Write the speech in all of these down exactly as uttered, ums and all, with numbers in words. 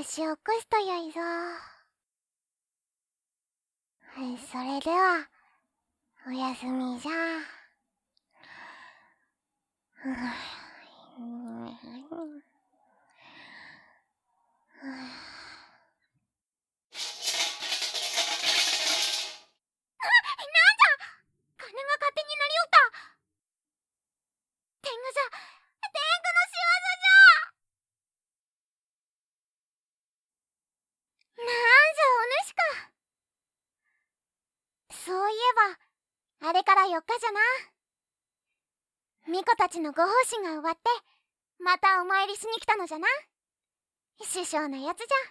し起こすとよいぞ。それではおやすみじゃ。鐘が勝手に鳴りおった。天狗じゃ、天狗の仕業じゃ。なんじゃお主か。そういえばあれからよっかじゃな。巫女たちのご奉仕が終わってまたお参りしに来たのじゃな。師匠のやつじゃ。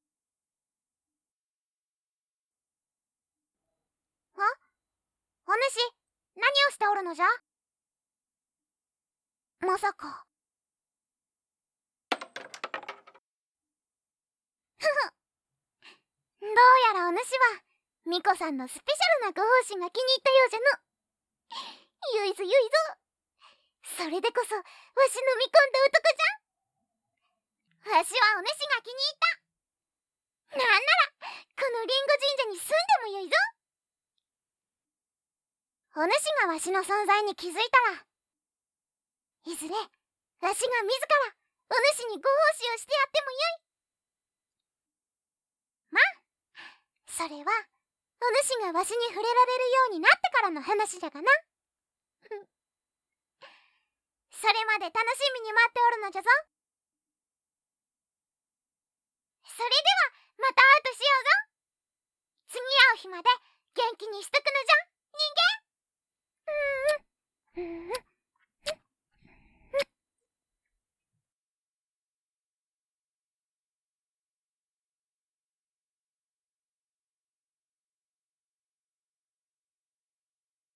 あ、お主何をしておるのじゃ。まさか。ふふ、どうやらお主は巫女さんのスペシャルなご奉仕が気に入ったようじゃの。ゆいぞゆいぞ。それでこそわしの見込んだ男じゃ。わしはお主が気に入った。なんならこのリンゴ神社に住んでもよいぞ。お主がわしの存在に気づいたら、いずれわしが自らお主にご奉仕をしてやってもよい。まあそれはお主がわしに触れられるようになってからの話じゃがな。それまで楽しみに待っておるのじゃぞ。それではまた会うとしようぞ。次会う日まで元気にしとくのじゃ。